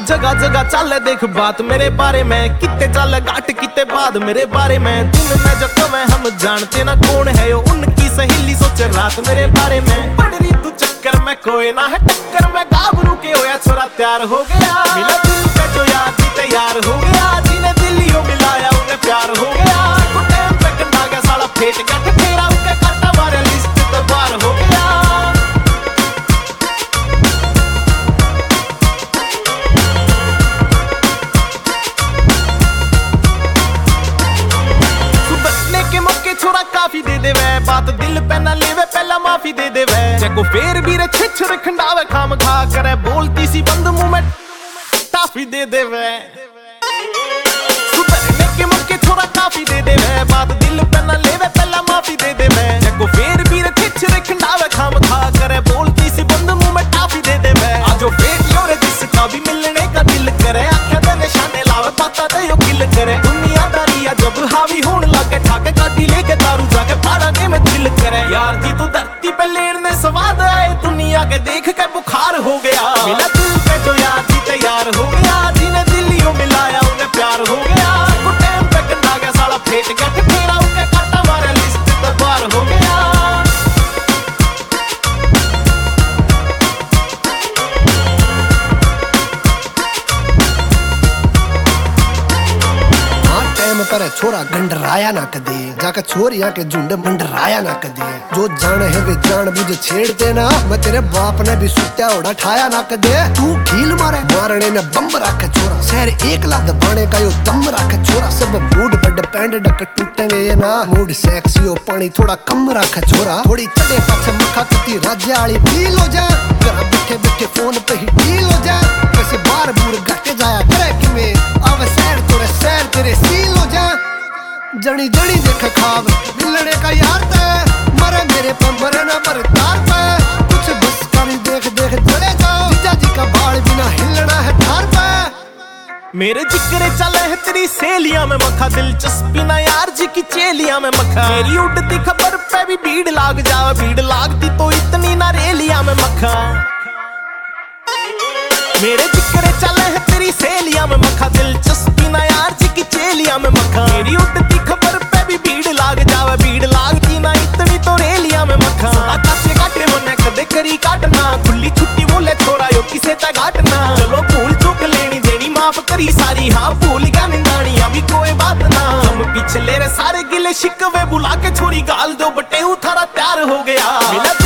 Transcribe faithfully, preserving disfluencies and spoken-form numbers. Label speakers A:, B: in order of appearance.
A: जगह जगह चल देख बात मेरे बारे में, कितने चल घाट कितने बाद मेरे बारे में। दिन में जब कमें हम जानते ना कौन है यो, उनकी सहेली सोचे रात मेरे बारे में। पड़ रही तू चक्कर में कोई ना है टक्कर में, गाभरू के होया छोरा तैयार हो गया। मिला दिल पे जो यार की तैयार हो गया, जिन्हें दिलियों मिलाया उन्हें प्यार हो गया। टाइम पे कंधा गया साला फेट गट फेरा, उनके काटा मारे लिस्ट तो पार हो गया। छोरा काफी दे दे वे, बात दिल पे ना लेवे पहला माफी दे दे वे। जको फेर भी रे छिछर खंडावे खाम खा करे, बोलती सी बंद मुंह में टाफी दे दे वे। सुधरने के मौके छोरा काफी दे दे वे, बात दिल पे ना लेवे पहला माफी दे दे वे। जको फेर भी रे छिछर खंडावे खाम खा करे, बोलती सी बंद मुंह में टाफी दे दे वे। आजो फेट योरे जिसका भी मिलने का दिल करे, आंखें पे निशाने लावे पता दे यो किल करे। दुनियादारी जब हावी होने लगे, ठाके गाड़ी लेके दारू जाके पाड़ा के में दिल करे। यार जी तू धरती पे लेने स्वाद आए, दुनिया के देख के बुखार हो गया। मिला दिल पे जो यार जी तैयार हो गया, जिन्हें दिलियों मिलाया उन्हें प्यार हो गया। टाइम पे कंधा गया साला फेट गट फेरा, उनके काटा मारे लिस्ट तो पार हो गया।
B: पर छोरा गंडराया ना कदे, जाकर छोरिया के झुंड मंडराया ना कदे। जो जान है वे जान बुझ छेड़ते ना, मैं तेरे बाप ने भी सुत्या ओढ़ा ठाया ना कदे। तू ढील मारे मारने ने बम रखे छोरा, शहर एक लाख दबाने का यो दम रखे छोरा। सब मूड पर डिपेंड डक टूटेंगे ये ना, मूड सेक्सी हो पानी थोड़ा कम रखे छोरा। थोड़ी चले पाछे मखा किती राज्य वाली फील हो जा, घर बैठे बैठे फोन पे ही डील हो जा। कैसे बार बूर घटे जाया करे कि मैं अब शहर तोरे शहर तेरे सील हो जा। जनी जनी देख खाब मिलने का यार ते, मरे मेरे पे मरे ना पर तार पे। कुछ बस कर देख देख चले जाओ, जीजा जी का बाल बिना हिलना है धार पे।
A: मेरे जिक्र चले है तेरी सहेलियां में मखा, दिलचस्पी ना यार जी की चेलियां में मखा। मेरी उड़ती खबर पे भी भीड़ लाग जावे, भीड़ लागती तो इतनी ना रेलियां में मखा। मेरे जिक्र चले है तेरी सहेलियां में मखा, दिलचस्पी ना यार जी की चेलियां में मखा। मेरी उड़ती खबर पे भी भीड़ लाग जावे, भीड़ लागती ना इतनी तो रेलियां में मखा। काचे काटे मने कदे करी काटना, खुली छुट्टी बोले छोरा यो किसे ता घाटना। चलो भूल चूक लेनी देनी माफ करी सारी, हाँ भूल गया निंदानी अभी कोई बात ना। हम पिछले रे सारे गिले शिकवे बुला के छोरी गाल दो बटे थारा तैयार हो गया।